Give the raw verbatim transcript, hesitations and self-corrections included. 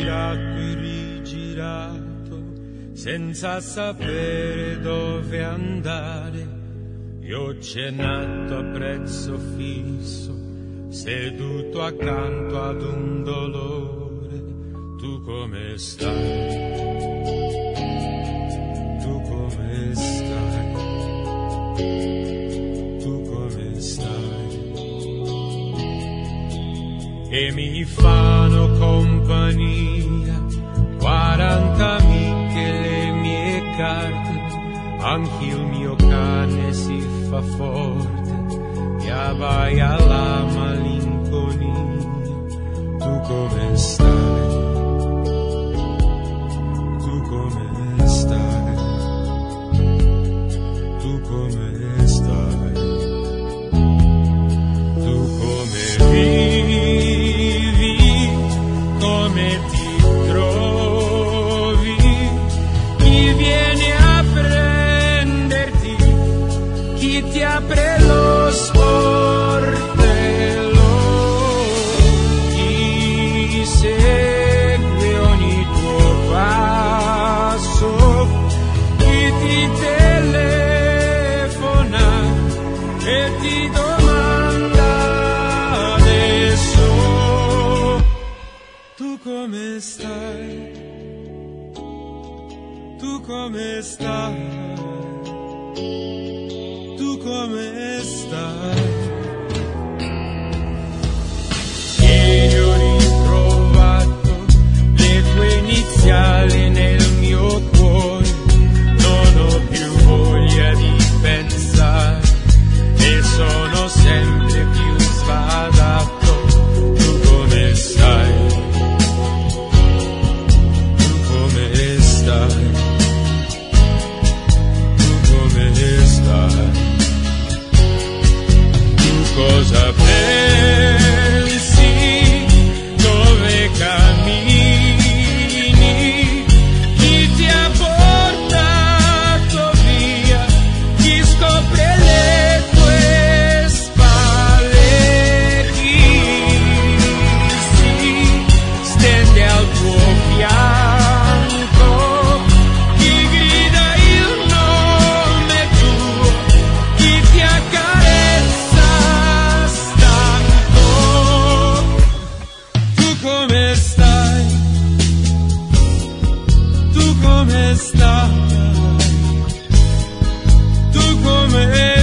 girato e rigirato senza sapere dove andare. Io cenato a prezzo fisso, seduto accanto ad un dolore. Tu come stai? Tu come stai? Tu come stai? E mi fanno compagnia quaranta amiche, le mie carte, anche il mio cane si fa forte e abbaia la malinconia. Tu come stai? Tu come stai? Tu come stai? Tu come vivi? Come ti trovi? Chi viene a prenderti? Chi ti apre lo sportello? Chi segue ogni tuo passo? Chi ti telefona e ti domanda adesso? Tu come stai? Tu come stai? Tu come stai? Ieri ho ritrovato le tue iniziali nel mio cuore, non ho più voglia di pensare e sono sempre più sbadato. Tu come stai? Tu come stai? Tu come stai? Tu cosa pensi? Dove cammini? Chi ti ha portato via? Chi scopre le tue spalle? Chi si stende al tuo fianco? Chi grida il nome tuo? Chi ti accarezza stanco? Tu come stai? Tu come stai? Tu come